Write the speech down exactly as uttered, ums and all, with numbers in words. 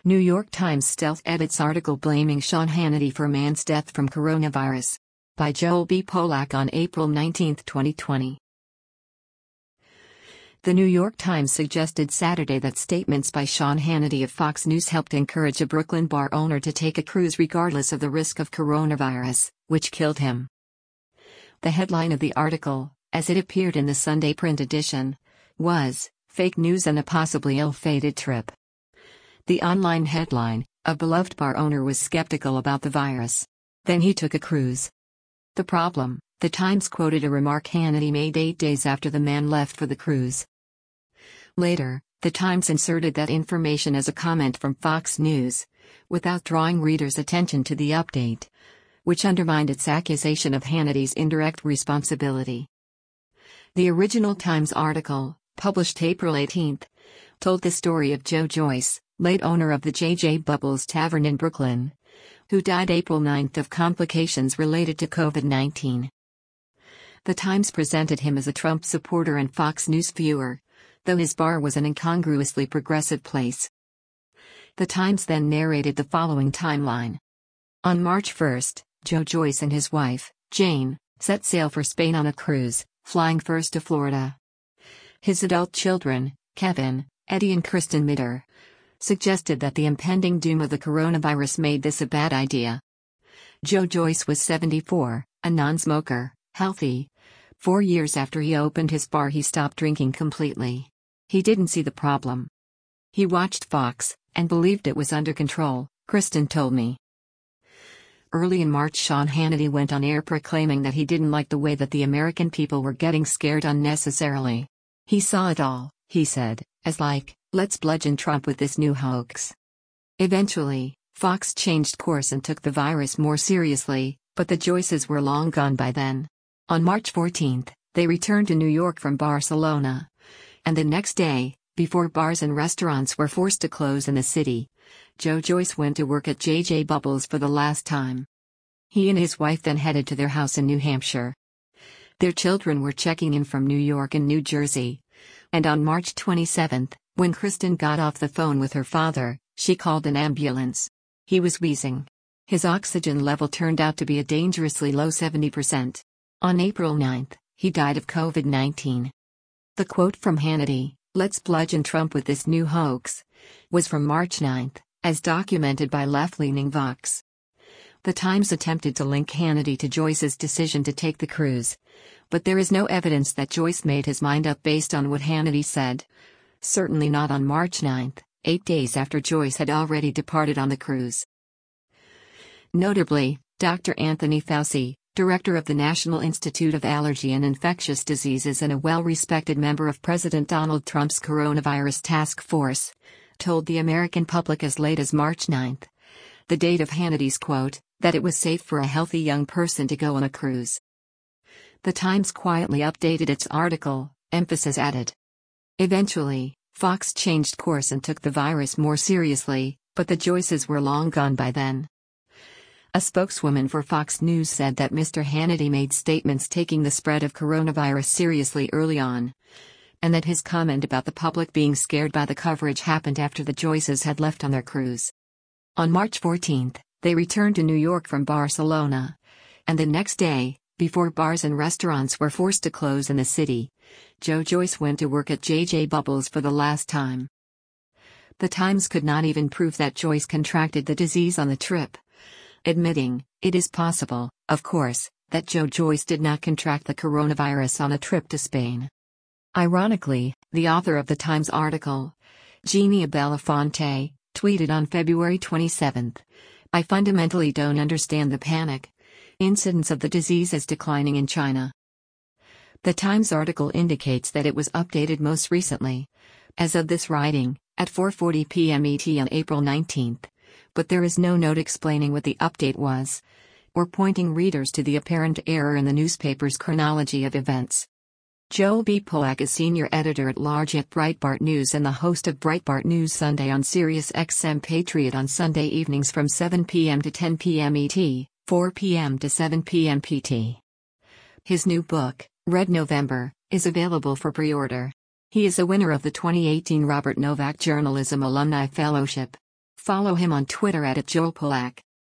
New York Times stealth edits article blaming Sean Hannity for man's death from coronavirus. By Joel B. Polak on April nineteenth, twenty twenty. The New York Times suggested Saturday that statements by Sean Hannity of Fox News helped encourage a Brooklyn bar owner to take a cruise regardless of the risk of coronavirus, which killed him. The headline of the article, as it appeared in the Sunday print edition, was, "Fake News and a Possibly Ill-Fated Trip." The online headline, "A beloved bar owner was skeptical about the virus. Then he took a cruise." The problem, the Times quoted a remark Hannity made eight days after the man left for the cruise. Later, the Times inserted that information as a comment from Fox News, without drawing readers' attention to the update, which undermined its accusation of Hannity's indirect responsibility. The original Times article, published April eighteenth, told the story of Joe Joyce, late owner of the J J Bubbles Tavern in Brooklyn, who died April ninth of complications related to COVID nineteen. The Times presented him as a Trump supporter and Fox News viewer, though his bar was an incongruously progressive place. The Times then narrated the following timeline. On March first, Joe Joyce and his wife, Jane, set sail for Spain on a cruise, flying first to Florida. His adult children, Kevin, Eddie and Kristen Mitter, suggested that the impending doom of the coronavirus made this a bad idea. Joe Joyce was seventy-four, a non-smoker, healthy. Four years after he opened his bar, he stopped drinking completely. He didn't see the problem. He watched Fox, and believed it was under control, Kristen told me. Early in March, Sean Hannity went on air proclaiming that he didn't like the way that the American people were getting scared unnecessarily. He saw it all, he said, as like, let's bludgeon Trump with this new hoax. Eventually, Fox changed course and took the virus more seriously, but the Joyces were long gone by then. On March fourteenth, they returned to New York from Barcelona. And the next day, before bars and restaurants were forced to close in the city, Joe Joyce went to work at J J Bubbles for the last time. He and his wife then headed to their house in New Hampshire. Their children were checking in from New York and New Jersey. And on March twenty-seventh, when Kristen got off the phone with her father, she called an ambulance. He was wheezing. His oxygen level turned out to be a dangerously low seventy percent. On April ninth, he died of COVID nineteen. The quote from Hannity, "Let's bludgeon Trump with this new hoax," was from March ninth, as documented by left-leaning Vox. The Times attempted to link Hannity to Joyce's decision to take the cruise, but there is no evidence that Joyce made his mind up based on what Hannity said. Certainly not on March ninth, eight days after Joyce had already departed on the cruise. Notably, Doctor Anthony Fauci, director of the National Institute of Allergy and Infectious Diseases and a well-respected member of President Donald Trump's coronavirus task force, told the American public as late as March ninth, the date of Hannity's quote, that it was safe for a healthy young person to go on a cruise. The Times quietly updated its article, emphasis added. Eventually, Fox changed course and took the virus more seriously, but the Joyces were long gone by then. A spokeswoman for Fox News said that Mister Hannity made statements taking the spread of coronavirus seriously early on, and that his comment about the public being scared by the coverage happened after the Joyces had left on their cruise. On March fourteenth, they returned to New York from Barcelona, and the next day, before bars and restaurants were forced to close in the city, Joe Joyce went to work at J J Bubbles for the last time. The Times could not even prove that Joyce contracted the disease on the trip, admitting, it is possible, of course, that Joe Joyce did not contract the coronavirus on a trip to Spain. Ironically, the author of the Times article, Genia Belafonte, tweeted on February twenty-seventh, "I fundamentally don't understand the panic. Incidence of the disease is declining in China." The Times article indicates that it was updated most recently, as of this writing, at four forty p m E T on April nineteenth, but there is no note explaining what the update was, or pointing readers to the apparent error in the newspaper's chronology of events. Joel B. Polak is senior editor-at-large at Breitbart News and the host of Breitbart News Sunday on Sirius X M Patriot on Sunday evenings from seven p m to ten p m E T, four p m to seven p m P T. His new book, Red November, is available for pre-order. He is a winner of the twenty eighteen Robert Novak Journalism Alumni Fellowship. Follow him on Twitter at Joel Polak.